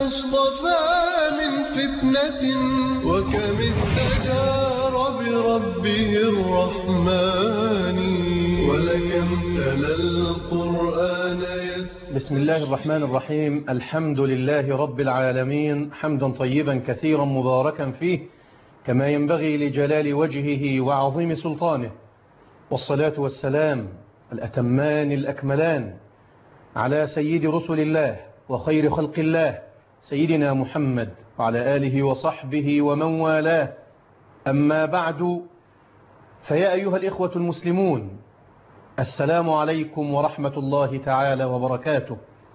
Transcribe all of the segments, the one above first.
اصطفى من فتنة وكم استجار بربه الرحمن ولكم تلا القرآن بسم الله الرحمن الرحيم. الحمد لله رب العالمين، حمدا طيبا كثيرا مباركا فيه كما ينبغي لجلال وجهه وعظيم سلطانه، والصلاة والسلام الأتمان الأكملان على سيد رسل الله وخير خلق الله سيدنا محمد وعلى آله وصحبه ومن والاه. أما بعد، فيا أيها الإخوة المسلمون، السلام عليكم ورحمة الله تعالى وبركاته.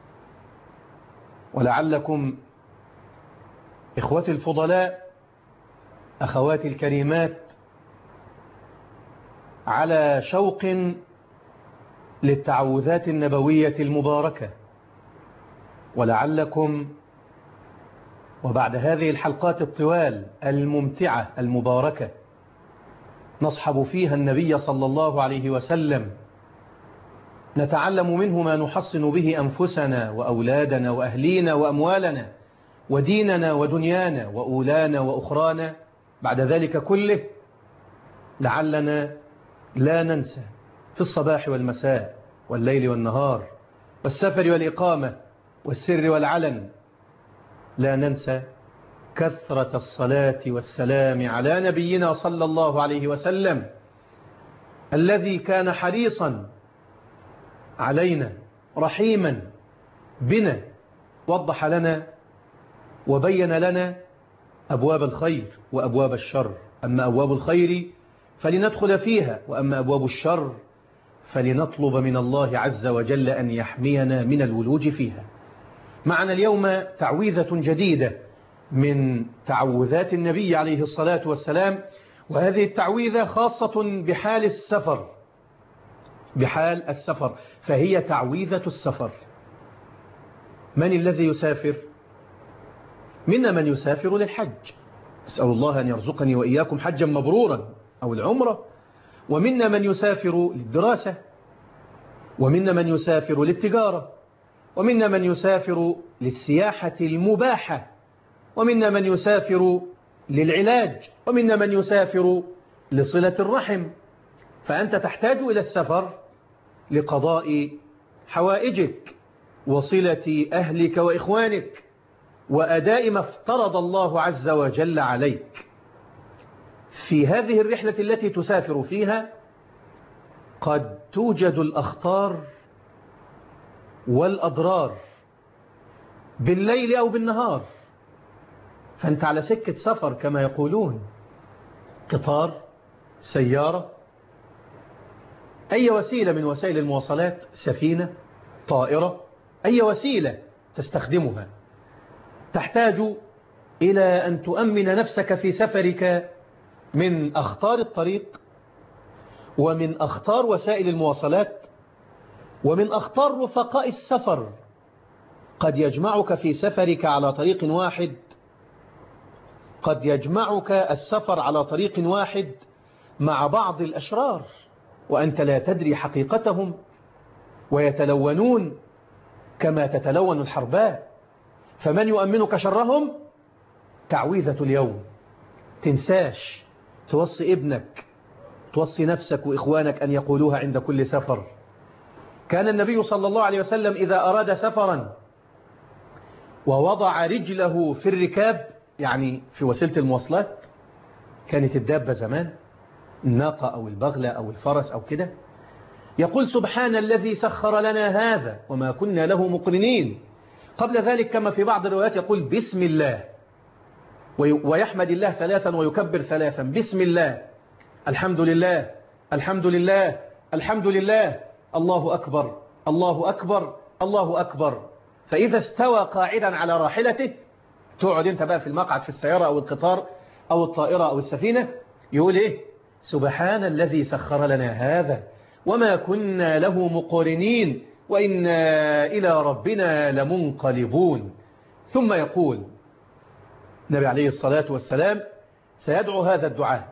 ولعلكم إخوتي الفضلاء، أخواتي الكريمات، على شوق للتعوذات النبوية المباركة، ولعلكم وبعد هذه الحلقات الطوال الممتعة المباركة نصحب فيها النبي صلى الله عليه وسلم، نتعلم منه ما نحصن به أنفسنا وأولادنا وأهلينا وأموالنا وديننا ودنيانا وأولانا وأخرانا. بعد ذلك كله لعلنا لا ننسى في الصباح والمساء والليل والنهار والسفر والإقامة والسر والعلن، لا ننسى كثرة الصلاة والسلام على نبينا صلى الله عليه وسلم، الذي كان حريصا علينا رحيما بنا، وضح لنا وبين لنا أبواب الخير وأبواب الشر. أما أبواب الخير فلندخل فيها، وأما أبواب الشر فلنطلب من الله عز وجل أن يحمينا من الولوج فيها. معنا اليوم تعويذة جديدة من تعوذات النبي عليه الصلاة والسلام، وهذه التعويذة خاصة بحال السفر، بحال السفر، فهي تعويذة السفر. من الذي يسافر؟ منا من يسافر للحج، أسأل الله أن يرزقني وإياكم حجا مبرورا، أو العمرة. ومنا من يسافر للدراسة، ومنا من يسافر للتجارة، ومنا من يسافر للسياحة المباحة، ومنا من يسافر للعلاج، ومنا من يسافر لصلة الرحم. فأنت تحتاج إلى السفر لقضاء حوائجك وصلة أهلك وإخوانك وأداء ما افترض الله عز وجل عليك. في هذه الرحلة التي تسافر فيها قد توجد الأخطار والأضرار بالليل أو بالنهار، فأنت على سكة سفر كما يقولون، قطار، سيارة، أي وسيلة من وسائل المواصلات، سفينة، طائرة، أي وسيلة تستخدمها، تحتاج إلى أن تؤمن نفسك في سفرك من أخطار الطريق، ومن أخطار وسائل المواصلات، ومن أخطار رفقاء السفر. قد يجمعك في سفرك على طريق واحد، قد يجمعك السفر على طريق واحد مع بعض الأشرار وأنت لا تدري حقيقتهم، ويتلونون كما تتلون الحرباء. فمن يؤمنك شرهم؟ تعويذة اليوم. تنساش توصي ابنك، توصي نفسك وإخوانك أن يقولوها عند كل سفر. كان النبي صلى الله عليه وسلم إذا أراد سفرا ووضع رجله في الركاب، يعني في وسيلة المواصلات، كانت الدابة زمان الناقة أو البغلة أو الفرس أو كده، يقول سبحان الذي سخر لنا هذا وما كنا له مقرنين. قبل ذلك كما في بعض الروايات يقول بسم الله، ويحمد الله ثلاثا ويكبر ثلاثا، بسم الله، الحمد لله، الحمد لله، الحمد لله، الله أكبر، الله أكبر، الله أكبر. فإذا استوى قاعدا على راحلته، تقعد انت بقى في المقعد في السيارة أو القطار أو الطائرة أو السفينة، يقول إيه؟ سبحان الذي سخر لنا هذا وما كنا له مقرنين وإنا إلى ربنا لمنقلبون. ثم يقول النبي عليه الصلاة والسلام سيدعو هذا الدعاء،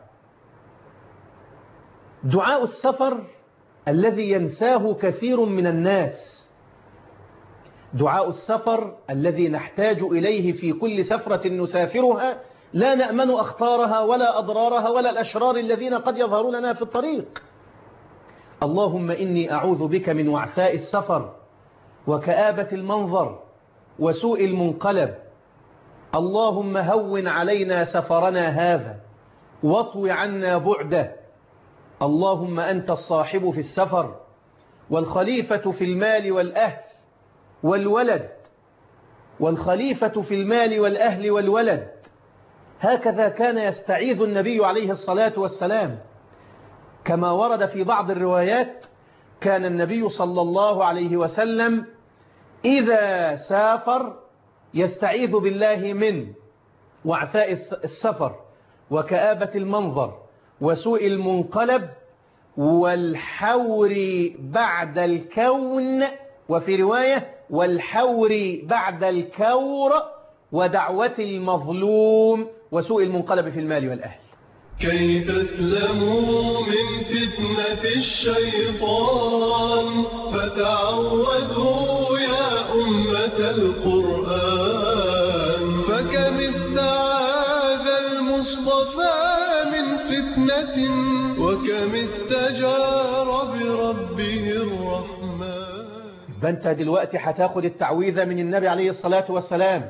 دعاء السفر الذي ينساه كثير من الناس، دعاء السفر الذي نحتاج إليه في كل سفرة نسافرها لا نأمن أخطارها ولا أضرارها ولا الأشرار الذين قد يظهرون لنا في الطريق. اللهم إني أعوذ بك من وعثاء السفر وكآبة المنظر وسوء المنقلب. اللهم هون علينا سفرنا هذا واطو عنا بعده. اللهم أنت الصاحب في السفر والخليفة في المال والأهل والولد، والخليفة في المال والأهل والولد. هكذا كان يستعيذ النبي عليه الصلاة والسلام، كما ورد في بعض الروايات كان النبي صلى الله عليه وسلم إذا سافر يستعيذ بالله من وعثاء السفر وكآبة المنظر وسوء المنقلب والحور بعد الكون، وفي رواية والحور بعد الكور ودعوة المظلوم وسوء المنقلب في المال والأهل. كي تسلموا من فتنة الشيطان فتعوذوا يا أمة القرآن. فكم استعاذ المصطفى من فتنة وكم استجار بربه الرحمن. فأنت دلوقتي هتاخد التعويذة من النبي عليه الصلاة والسلام.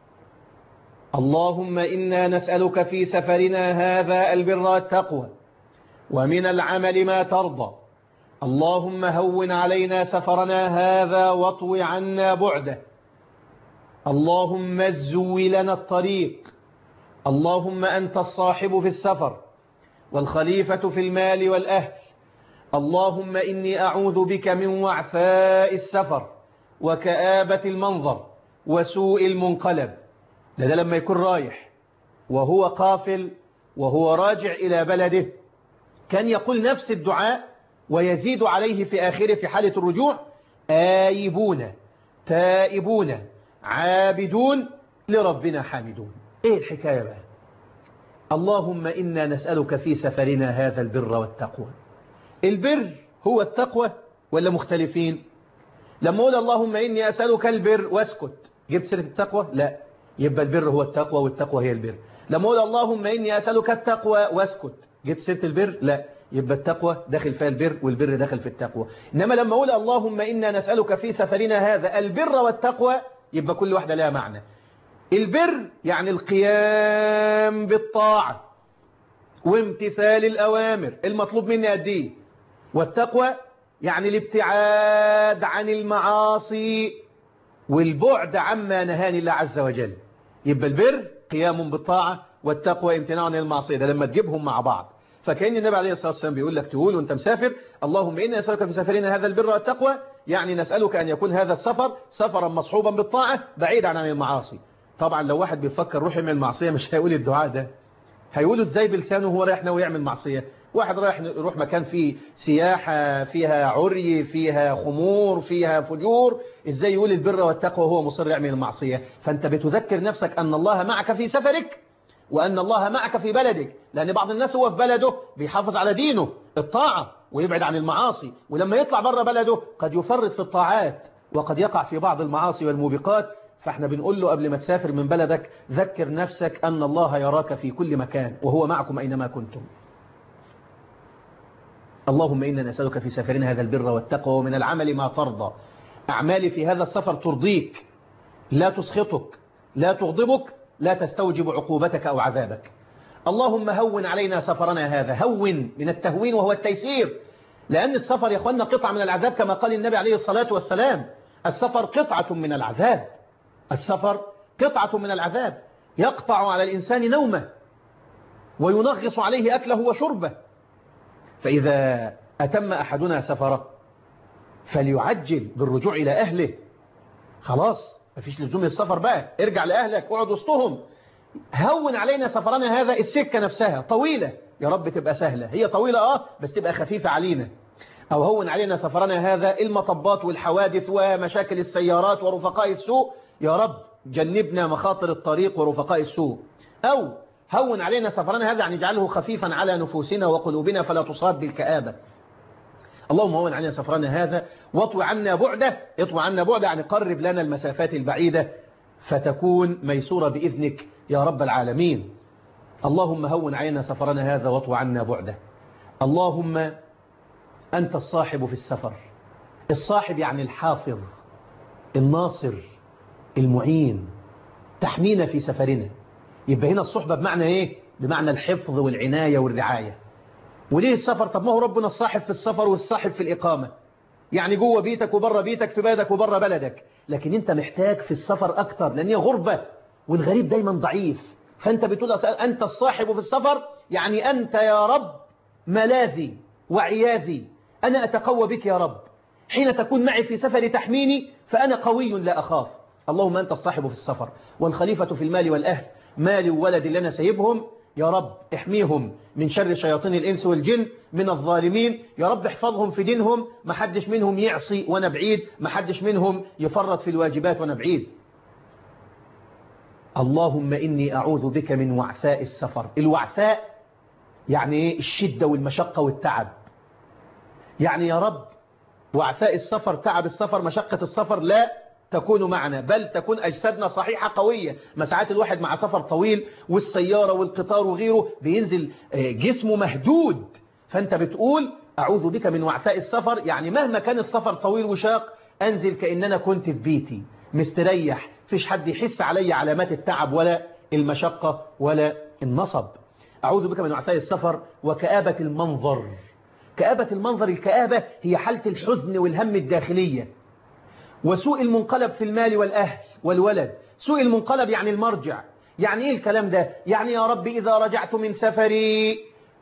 اللهم إنا نسألك في سفرنا هذا البر والتقوى ومن العمل ما ترضى. اللهم هون علينا سفرنا هذا واطو عنا بعده. اللهم ازو لنا الطريق. اللهم أنت الصاحب في السفر والخليفة في المال والأهل. اللهم إني أعوذ بك من وعثاء السفر وكآبة المنظر وسوء المنقلب. ده لما يكون رايح وهو قافل وهو راجع إلى بلده كان يقول نفس الدعاء ويزيد عليه في آخره في حالة الرجوع: آيبون تائبون عابدون لربنا حامدون. إيه الحكاية بقى؟ اللهم إنا نسألك في سفرنا هذا البر والتقوى. البر هو التقوى ولا مختلفين؟ لما أقول اللهم إني أسألك البر واسكت، جبت سيرة التقوى؟ لا، يبقى البر هو التقوى والتقوى هي البر. لما أقول اللهم إني أسألك التقوى واسكت، جبت سيرة البر؟ لا، يبقى التقوى داخل فيها البر والبر داخل في التقوى. إنما لما أقول اللهم إنا نسألك في سفرنا هذا البر والتقوى يبقى كل واحدة لها معنى. البر يعني القيام بالطاعة وامتثال الأوامر المطلوب مني أديه، والتقوى يعني الابتعاد عن المعاصي والبعد عما نهاني الله عز وجل. يبقى البر قيام بالطاعة والتقوى امتناع عن المعصية. ده لما تجيبهم مع بعض فكأن النبي عليه الصلاة والسلام بيقول لك تقول وانت مسافر اللهم إنا نسألك في سفرنا هذا البر والتقوى، يعني نسألك أن يكون هذا السفر سفرا مصحوبا بالطاعة بعيدا عن المعاصي. طبعا لو واحد بيفكر روح يعمل معصية مش هيقول الدعاء ده، هيقوله ازاي بلسانه وهو رايح ناوي يعمل معصية؟ واحد رايح يروح مكان فيه سياحة فيها عري فيها خمور فيها فجور، ازاي يقول البر والتقوى وهو مصر يعمل المعصية؟ فانت بتذكر نفسك أن الله معك في سفرك وأن الله معك في بلدك، لأن بعض الناس هو في بلده بيحافظ على دينه الطاعة ويبعد عن المعاصي، ولما يطلع بره بلده قد يفرط في الطاعات وقد يقع في بعض المعاصي والموبقات. فاحنا بنقول له قبل ما تسافر من بلدك ذكر نفسك أن الله يراك في كل مكان وهو معكم أينما كنتم. اللهم إنا نسألك في سفرنا هذا البر والتقوى ومن العمل ما ترضى. أعمالي في هذا السفر ترضيك، لا تسخطك، لا تغضبك، لا تستوجب عقوبتك أو عذابك. اللهم هون علينا سفرنا هذا. هون من التهوين وهو التيسير، لأن السفر يا أخوانا قطعة من العذاب كما قال النبي عليه الصلاة والسلام: السفر قطعة من العذاب. السفر قطعة من العذاب يقطع على الإنسان نومه وينغص عليه أكله وشربه. فإذا أتم أحدنا سفره فليعجل بالرجوع إلى أهله. خلاص مفيش لزوم السفر بقى، ارجع لأهلك اقعد وسطهم. هون علينا سفرنا هذا. السكة نفسها طويلة، يا رب تبقى سهلة. هي طويلة بس تبقى خفيفة علينا. أو هون علينا سفرنا هذا المطبات والحوادث ومشاكل السيارات ورفقاء السوء، يا رب جنبنا مخاطر الطريق ورفقاء السوء. أو هون علينا سفرنا هذا يعني اجعله خفيفا على نفوسنا وقلوبنا فلا تصاب بالكآبة. اللهم هون علينا سفرنا هذا واطوي عنا بعده. اطوي عنا بعده يعني قرب لنا المسافات البعيدة فتكون ميسورة بإذنك يا رب العالمين. اللهم هون علينا سفرنا هذا واطوي عنا بعده. اللهم أنت الصاحب في السفر. الصاحب يعني الحافظ، الناصر، المعين، تحمينا في سفرنا. يبقى هنا الصحبة بمعنى إيه؟ بمعنى الحفظ والعناية والرعاية. وليه السفر؟ طب ما هو ربنا الصاحب في السفر والصاحب في الإقامة، يعني جوه بيتك وبره بيتك، في بلدك وبره بلدك، لكن انت محتاج في السفر أكتر لأن هي غربة والغريب دايما ضعيف. فأنت بتقول أنت الصاحب في السفر، يعني أنت يا رب ملاذي وعياذي، أنا أتقوى بك يا رب، حين تكون معي في سفر تحميني فأنا قوي لا أخاف. اللهم أنت الصاحب في السفر والخليفة في المال والأهل. مالي وولدي اللي أنا سايبهم يا رب احميهم من شر شياطين الإنس والجن من الظالمين. يا رب احفظهم في دينهم، ما حدش منهم يعصي وأنا بعيد، ما حدش منهم يفرط في الواجبات وأنا بعيد. اللهم إني أعوذ بك من وعثاء السفر. الوعثاء يعني إيه؟ الشدة والمشقة والتعب. يعني يا رب وعثاء السفر، تعب السفر، مشقة السفر لا تكون معنا، بل تكون أجسادنا صحيحة قوية. ما ساعات الواحد مع سفر طويل والسيارة والقطار وغيره بينزل جسمه مهدود. فأنت بتقول أعوذ بك من وعثاء السفر، يعني مهما كان السفر طويل وشاق أنزل كأننا كنت في بيتي مستريح، فيش حد يحس علي علامات التعب ولا المشقة ولا النصب. أعوذ بك من وعثاء السفر وكآبة المنظر. كآبة المنظر، الكآبة هي حالة الحزن والهم الداخلية، وسوء المنقلب في المال والأهل والولد. سوء المنقلب يعني المرجع. يعني إيه الكلام ده؟ يعني يا رب إذا رجعت من سفري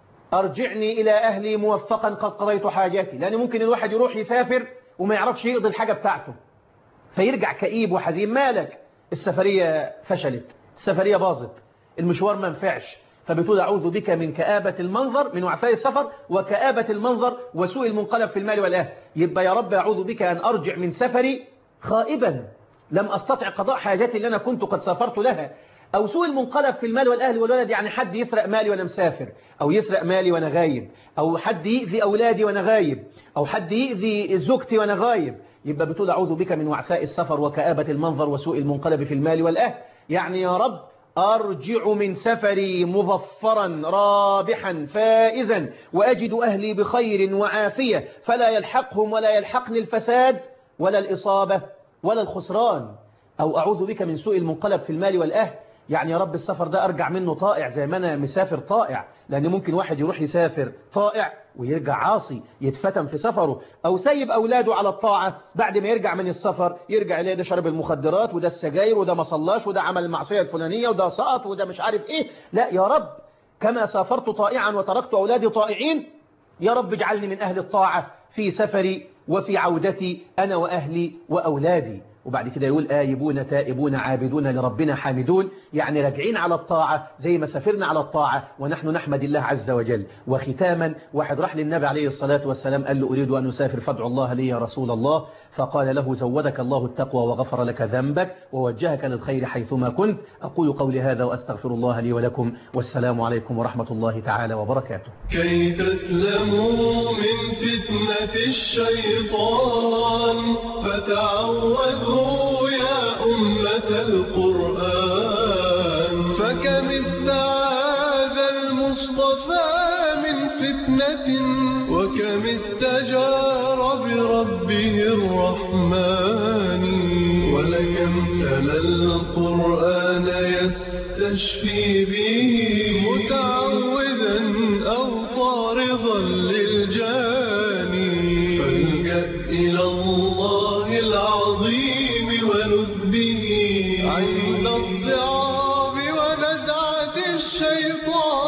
أرجعني إلى أهلي موفقا قد قضيت حاجاتي. لأن ممكن الواحد يروح يسافر وما يعرفش يقضي الحاجة بتاعته فيرجع كئيب وحزين. مالك؟ السفرية فشلت، السفرية باظت، المشوار ما نفعش. فبتقول أعوذ بك من كآبة المنظر، من وعثاء السفر وكآبة المنظر وسوء المنقلب في المال والأهل. يبقى يا رب أعوذ بك أن أرجع من سفري خائبا لم أستطع قضاء حاجاتي اللي أنا كنت قد سافرت لها. أو سوء المنقلب في المال والأهل والولد، يعني حد يسرق مالي وأنا مسافر، أو يسرق مالي وأنا غايب، أو حد يؤذي أولادي وأنا غايب، أو حد يؤذي زوجتي وأنا غايب. يبقى بتقول أعوذ بك من وعثاء السفر وكآبة المنظر وسوء المنقلب في المال والأهل. يعني يا رب أرجع من سفري مظفرا رابحا فائزا وأجد أهلي بخير وعافية، فلا يلحقهم ولا يلحقني الفساد ولا الإصابة ولا الخسران. أو أعوذ بك من سوء المنقلب في المال والأهل، يعني يا رب السفر ده أرجع منه طائع زي ما أنا مسافر طائع. لأن ممكن واحد يروح يسافر طائع ويرجع عاصي يتفتن في سفره، أو سيب أولاده على الطاعة بعد ما يرجع من السفر يرجع إليه ده شرب المخدرات وده السجاير وده ما صلاش وده عمل المعصية الفلانية وده سقط وده مش عارف إيه. لا يا رب، كما سافرت طائعا وتركت أولادي طائعين يا رب اجعلني من أهل الطاعة في سفري وفي عودتي أنا وأهلي وأولادي. وبعد كده يقول آيبون تائبون عابدون لربنا حامدون، يعني راجعين على الطاعة زي ما سافرنا على الطاعة ونحن نحمد الله عز وجل. وختاما، واحد راح للنبي عليه الصلاة والسلام قال له أريد أن أسافر فادعو الله لي يا رسول الله. فقال له زودك الله التقوى وغفر لك ذنبك ووجهك للخير حيثما كنت. أقول قولي هذا وأستغفر الله لي ولكم، والسلام عليكم ورحمة الله تعالى وبركاته. كي تسلموا من فتنة الشيطان فتعوذوا يا أمة القرآن. فكم استعاذ المصطفى من فتنة وكم استجار بربه الرحمن. ولكم تلا القرآن يستشفي به متعوذا أو طارضا للجاني. فالجأ إلى الله العظيم ولذ به عند الضعاف ونزعة الشيطان.